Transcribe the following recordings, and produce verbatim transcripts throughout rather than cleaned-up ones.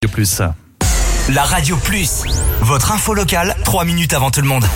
Plus. La Radio Plus, votre info locale, trois minutes avant tout le monde.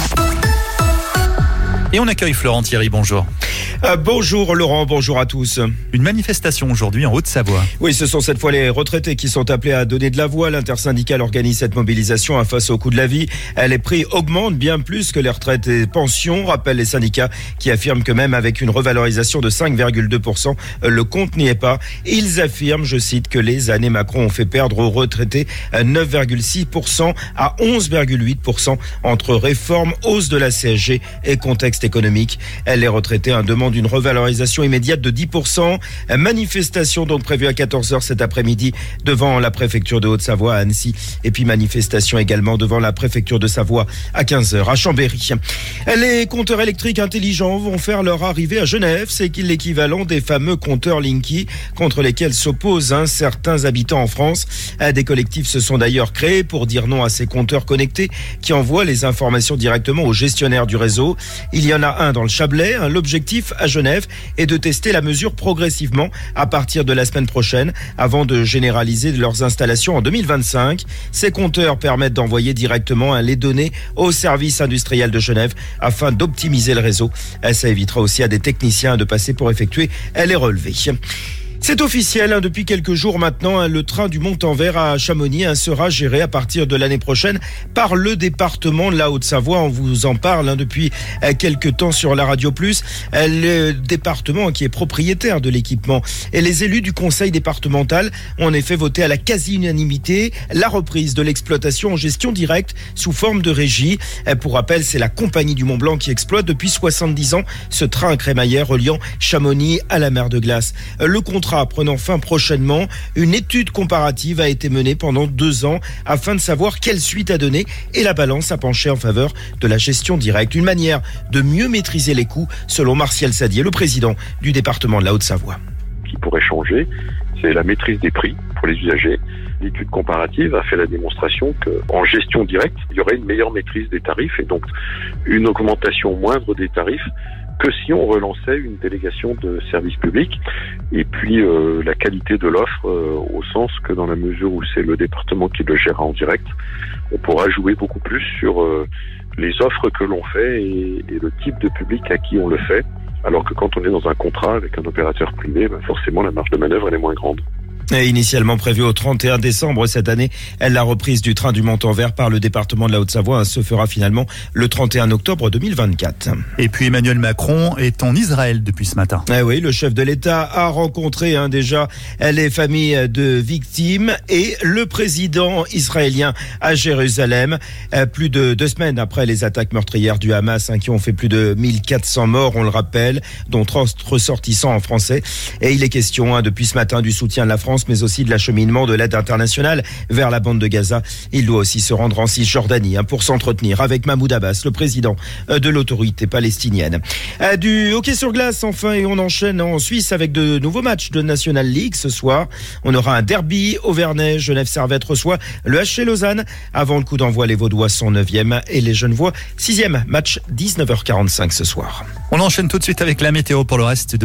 Et on accueille Florent Thierry, bonjour. Euh, bonjour Laurent, bonjour à tous. Une manifestation aujourd'hui en Haute-Savoie. Oui, ce sont cette fois les retraités qui sont appelés à donner de la voix. L'intersyndicale organise cette mobilisation face au coût de la vie. Les prix augmentent bien plus que les retraites et pensions, rappellent les syndicats qui affirment que même avec une revalorisation de cinq virgule deux pour cent, le compte n'y est pas. Ils affirment, je cite, que les années Macron ont fait perdre aux retraités neuf virgule six pour cent à onze virgule huit pour cent entre réforme, hausse de la C S G et contexte économique. Les retraités hein, demandent une revalorisation immédiate de dix pour cent. Manifestation donc prévue à quatorze heures cet après-midi devant la préfecture de Haute-Savoie à Annecy. Et puis manifestation également devant la préfecture de Savoie à quinze heures à Chambéry. Les compteurs électriques intelligents vont faire leur arrivée à Genève. C'est l'équivalent des fameux compteurs Linky contre lesquels s'opposent hein, certains habitants en France. Des collectifs se sont d'ailleurs créés pour dire non à ces compteurs connectés qui envoient les informations directement aux gestionnaires du réseau. Il y en a un dans le Chablais. Hein, l'objectif à Genève est de tester la mesure progressivement à partir de la semaine prochaine avant de généraliser leurs installations en deux mille vingt-cinq. Ces compteurs permettent d'envoyer directement les données au service industriel de Genève afin d'optimiser le réseau. Ça évitera aussi à des techniciens de passer pour effectuer les relevés. C'est officiel, hein, depuis quelques jours maintenant, hein, le train du Montanvert à Chamonix hein, sera géré à partir de l'année prochaine par le département de la Haute-Savoie. On vous en parle hein, depuis euh, quelques temps sur la Radio Plus. Euh, le département qui est propriétaire de l'équipement et les élus du conseil départemental ont en effet voté à la quasi-unanimité la reprise de l'exploitation en gestion directe sous forme de régie. Euh, pour rappel, c'est la Compagnie du Mont-Blanc qui exploite depuis soixante-dix ans ce train crémaillère reliant Chamonix à la mer de glace. Euh, le contrat prenant fin prochainement, une étude comparative a été menée pendant deux ans afin de savoir quelle suite à donner et la balance a penché en faveur de la gestion directe. Une manière de mieux maîtriser les coûts, selon Martial Sadier, le président du département de la Haute-Savoie. Ce qui pourrait changer, c'est la maîtrise des prix pour les usagers. L'étude comparative a fait la démonstration qu'en gestion directe, il y aurait une meilleure maîtrise des tarifs et donc une augmentation moindre des tarifs que si on relançait une délégation de service public. Et puis euh, la qualité de l'offre, euh, au sens que dans la mesure où c'est le département qui le gère en direct, on pourra jouer beaucoup plus sur euh, les offres que l'on fait et, et le type de public à qui on le fait. Alors que quand on est dans un contrat avec un opérateur privé, ben forcément la marge de manœuvre elle est moins grande. Et initialement prévue au trente et un décembre cette année, la reprise du train du Montanvert par le département de la Haute-Savoie se fera finalement le trente et un octobre deux mille vingt-quatre. Et puis Emmanuel Macron est en Israël depuis ce matin. Eh oui, le chef de l'État a rencontré hein, déjà les familles de victimes et le président israélien à Jérusalem. Plus de deux semaines après les attaques meurtrières du Hamas hein, qui ont fait plus de mille quatre cents morts, on le rappelle, dont trente ressortissants en français. Et il est question hein, depuis ce matin du soutien de la France, mais aussi de l'acheminement de l'aide internationale vers la bande de Gaza. Il doit aussi se rendre en Cisjordanie hein, pour s'entretenir avec Mahmoud Abbas, le président de l'autorité palestinienne. Du hockey sur glace enfin, et on enchaîne en Suisse avec de nouveaux matchs de National League ce soir. On aura un derby Auvernais, Genève-Servette reçoit le H C Lausanne. Avant le coup d'envoi, les Vaudois sont neuvième et les Genevois sixième. Match dix-neuf heures quarante-cinq ce soir. On enchaîne tout de suite avec la météo pour le reste de